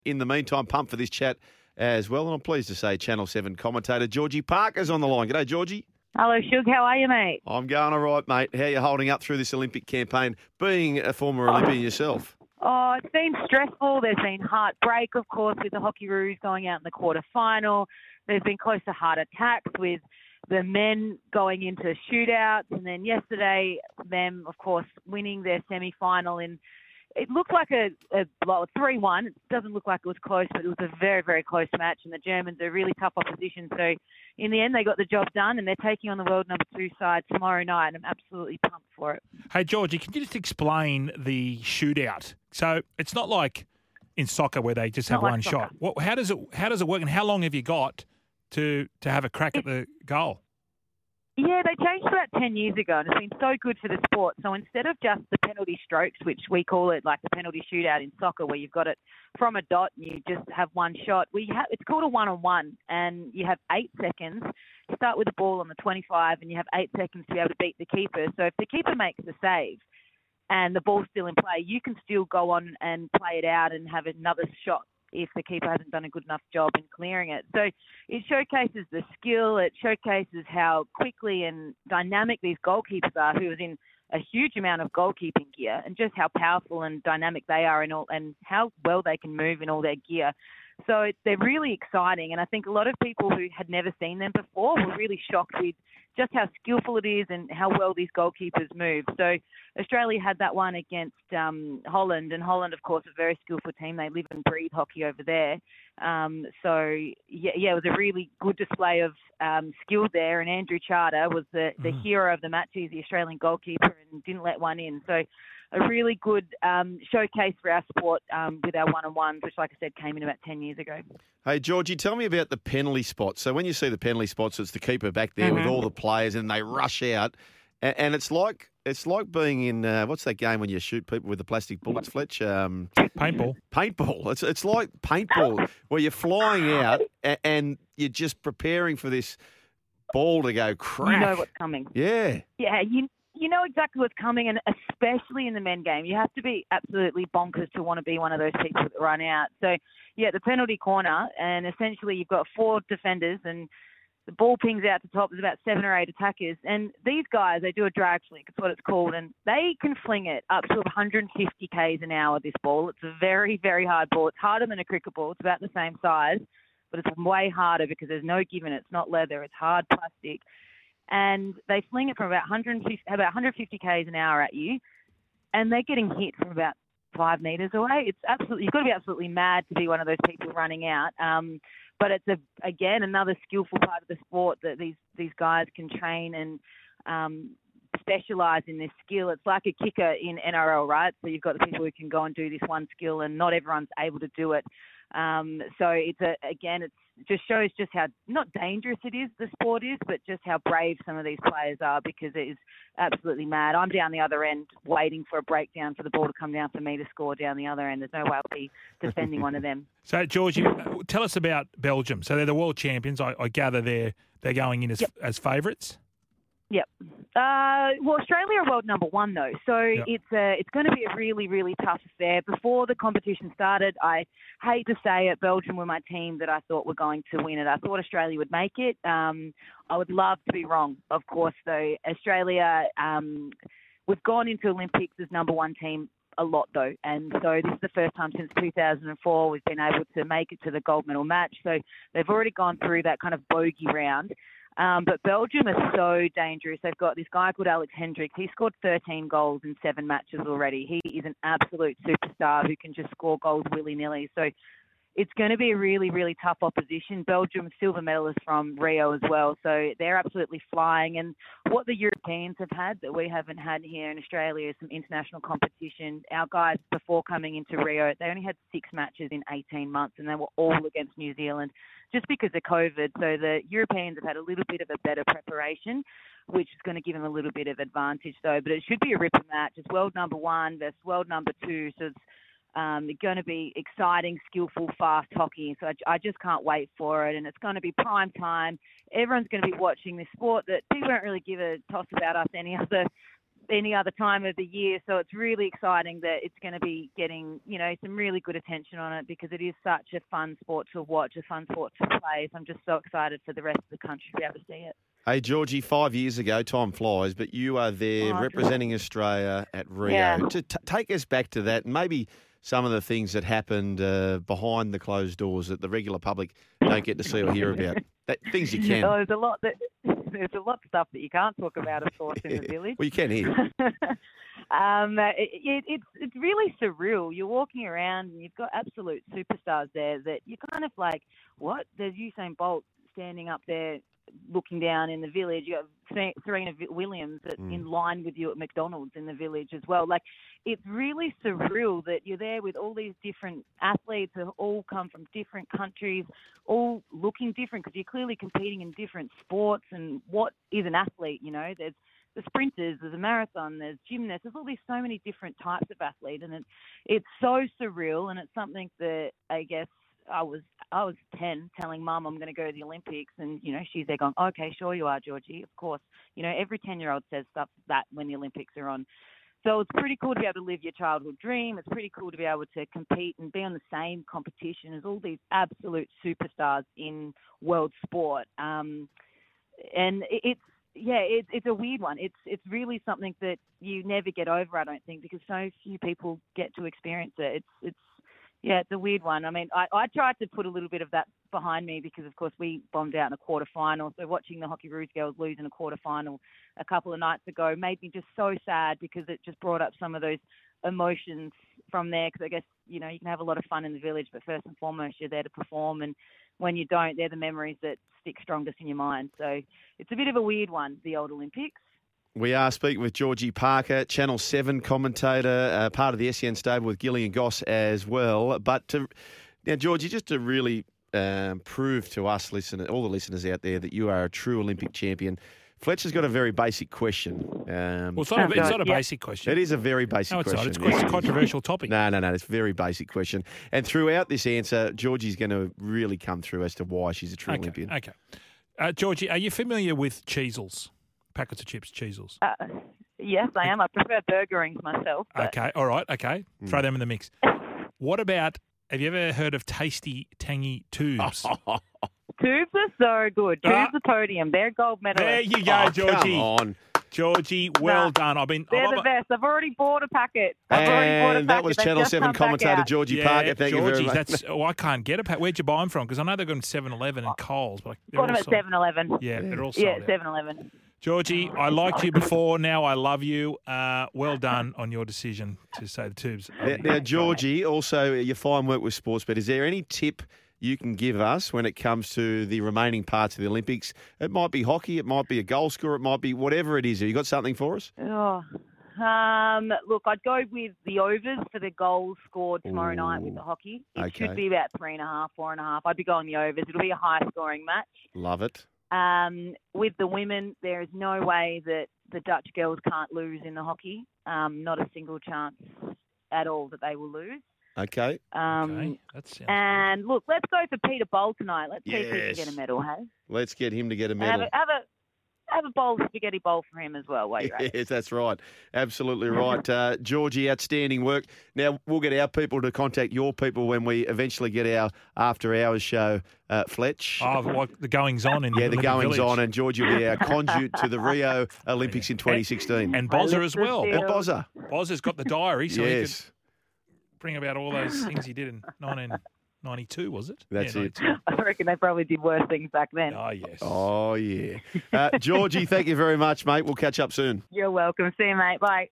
In the meantime, pump for this chat as well. And I'm pleased to say Channel 7 commentator Georgie Parker's on the line. G'day, Georgie. Hello, Shug. How are you, mate? I'm going all right, mate. How are you holding up through this Olympic campaign, being a former Olympian yourself? Oh, it's been stressful. There's been heartbreak, of course, with the Hockeyroos going out in the quarterfinal. There's been close to heart attacks with the men going into shootouts. And then yesterday, them, of course, winning their semi-final in. It looked like a 3-1. It doesn't look like it was close, but it was a very, very close match. And the Germans are really tough opposition. So in the end, they got the job done, and they're taking on the world number 2 side tomorrow night. And I'm absolutely pumped for it. Hey, Georgie, can you just explain the shootout? So it's not like in soccer where they just have one shot. How does it work, and how long have you got to have a crack at the goal? Yeah, they changed about 10 years ago, and it's been so good for the sport. So instead of just the penalty strokes, which we call it like the penalty shootout in soccer, where you've got it from a dot and you just have one shot, it's called a one-on-one, and you have 8 seconds. You start with the ball on the 25, and you have 8 seconds to be able to beat the keeper. So if the keeper makes the save and the ball's still in play, you can still go on and play it out and have another shot if the keeper hasn't done a good enough job in clearing it. So it showcases the skill. It showcases how quickly and dynamic these goalkeepers are, who is in a huge amount of goalkeeping gear, and just how powerful and dynamic they are and how well they can move in all their gear. So they're really exciting, and I think a lot of people who had never seen them before were really shocked with just how skillful it is and how well these goalkeepers move. So Australia had that one against Holland, and Holland, of course, a very skillful team. They live and breathe hockey over there. It was a really good display of skill there, and Andrew Charter was the hero of the match. He's the Australian goalkeeper and didn't let one in. So a really good showcase for our sport with our one-on-ones, which, like I said, came in about 10 years ago. Hey, Georgie, tell me about the penalty spots. So when you see the penalty spots, it's the keeper back there with all the players, and they rush out. And it's like being in, what's that game when you shoot people with the plastic bullets, Fletch? Paintball. Paintball. It's like paintball, where you're flying out and you're just preparing for this ball to go crack. You know what's coming. Yeah. Yeah, you know exactly what's coming, and especially in the men game, you have to be absolutely bonkers to want to be one of those people that run out. So, yeah, the penalty corner, and essentially you've got 4 defenders, and the ball pings out to top. There's about 7 or 8 attackers, and these guys, they do a drag flick. It's what it's called, and they can fling it up to 150 k's an hour. This ball, it's a very, very hard ball. It's harder than a cricket ball. It's about the same size, but it's way harder because there's no give in it. It's not leather. It's hard plastic. And they fling it from about 150 k's an hour at you, and they're getting hit from about 5 metres away. It's absolutely, you've got to be absolutely mad to be one of those people running out. But it's again another skillful part of the sport that these guys can train and specialise in this skill. It's like a kicker in NRL, right? So you've got the people who can go and do this one skill, and not everyone's able to do it. So it just shows just how not dangerous it is, the sport is, but just how brave some of these players are, because it is absolutely mad. I'm down the other end waiting for a breakdown for the ball to come down for me to score down the other end. There's no way I'll be defending one of them. So, Georgie, tell us about Belgium. So they're the world champions. I gather they're going in as favourites? Yep. Well, Australia are world number 1, though, so it's going to be a really, really tough affair. Before the competition started, I hate to say it, Belgium were my team that I thought were going to win it. I thought Australia would make it. I would love to be wrong, of course, though. Australia, we've gone into Olympics as number 1 team a lot, though, and so this is the first time since 2004 we've been able to make it to the gold medal match. So they've already gone through that kind of bogey round. But Belgium is so dangerous. They've got this guy called Alex Hendricks. He scored 13 goals in 7 matches already. He is an absolute superstar who can just score goals willy-nilly. So it's going to be a really, really tough opposition. Belgium, silver medalist from Rio as well. So they're absolutely flying. And what the Europeans have had that we haven't had here in Australia is some international competition. Our guys, before coming into Rio, they only had 6 matches in 18 months, and they were all against New Zealand just because of COVID. So the Europeans have had a little bit of a better preparation, which is going to give them a little bit of advantage, though. But it should be a ripper match. It's world number 1 versus world number 2. So it's going to be exciting, skillful, fast hockey. So I just can't wait for it. And it's going to be prime time. Everyone's going to be watching this sport that people don't really give a toss about us any other any other time of the year. So it's really exciting that it's going to be getting, some really good attention on it because it is such a fun sport to watch, a fun sport to play. So I'm just so excited for the rest of the country to be able to see it. Hey, Georgie, 5 years ago, time flies, but you are there representing Australia at Rio. Yeah. To take us back to that, and maybe some of the things that happened behind the closed doors that the regular public don't get to see or hear about. Things you can. Oh, there's a lot of stuff that you can't talk about, of course, in the village. Well, you can hear. It's really surreal. You're walking around and you've got absolute superstars there that you're kind of like, what? There's Usain Bolt standing up there looking down in the village. You have Serena Williams in line with you at McDonald's in the village as well. Like, it's really surreal that you're there with all these different athletes who all come from different countries, all looking different because you're clearly competing in different sports. And what is an athlete? There's the sprinters, there's a marathon, there's gymnasts, there's so many different types of athletes, and it's so surreal, and it's something that I guess I was 10 telling Mum I'm going to go to the Olympics, and she's there going, okay, sure you are, Georgie, of course. Every 10-year-old says stuff like that when the Olympics are on. So it's pretty cool to be able to live your childhood dream. It's pretty cool to be able to compete and be on the same competition as all these absolute superstars in world sport. And it's a weird one. It's really something that you never get over, I don't think, because so few people get to experience it. It's a weird one. I mean, I tried to put a little bit of that behind me because, of course, we bombed out in a quarterfinal. So watching the Hockeyroos girls lose in a quarterfinal a couple of nights ago made me just so sad because it just brought up some of those emotions from there. Because I guess, you can have a lot of fun in the village, but first and foremost, you're there to perform. And when you don't, they're the memories that stick strongest in your mind. So it's a bit of a weird one, the old Olympics. We are speaking with Georgie Parker, Channel 7 commentator, part of the SEN stable with Gillian Goss as well. But now, Georgie, just to really prove to us, all the listeners out there, that you are a true Olympic champion, Fletcher's got a very basic question. It's not a basic question. It is a very basic question. It's not. It's a controversial topic. No. It's a very basic question. And throughout this answer, Georgie's going to really come through as to why she's a true Olympian. Okay. Georgie, are you familiar with Cheezels? Packets of chips, Cheezels. Yes, I am. I prefer Burger Rings myself. But... Okay, all right, okay. Throw them in the mix. What about, have you ever heard of Tasty Tangy Tubes? Tubes are so good. Tubes are podium. They're gold medalists. There you go, Georgie. Come on. Georgie, well done. They're the best. I've already bought a packet. That was Channel 7 commentator Georgie Parker. Thank you very much. I can't get a pack. Where'd you buy them from? Because I know they've got them 7-Eleven and Coles. But bought them at 7-Eleven. Yeah, they're all sold out. 7-Eleven. Georgie, I liked you before. Now I love you. Well done on your decision to say the Tubes. Now, Georgie, also your fine work with Sportsbet. Is there any tip you can give us when it comes to the remaining parts of the Olympics? It might be hockey, it might be a goal scorer, it might be whatever it is. Have you got something for us? Look, I'd go with the overs for the goals scored tomorrow night with the hockey. It should be about 3.5, 4.5. I'd be going the overs. It'll be a high-scoring match. Love it. With the women, there is no way that the Dutch girls can't lose in the hockey. Not a single chance at all that they will lose. Okay. That sounds and look, let's go for Peter Bol tonight. Let's see if he can get a medal, hey? Let's get him to get a medal. Have a bowl, spaghetti bowl for him as well while you're at it. Yes, that's right. Absolutely right. Georgie, outstanding work. Now, we'll get our people to contact your people when we eventually get our after-hours show, Fletch. Oh, like the goings-on in the goings-on, and Georgie will be our conduit to the Rio Olympics in 2016. And Bozza as well. And Bozza. Bozza's got the diary, so he yes. could bring about all those things he did in 1992, was it? That's it. I reckon they probably did worse things back then. Oh, yes. Oh, yeah. Georgie, thank you very much, mate. We'll catch up soon. You're welcome. See you, mate. Bye.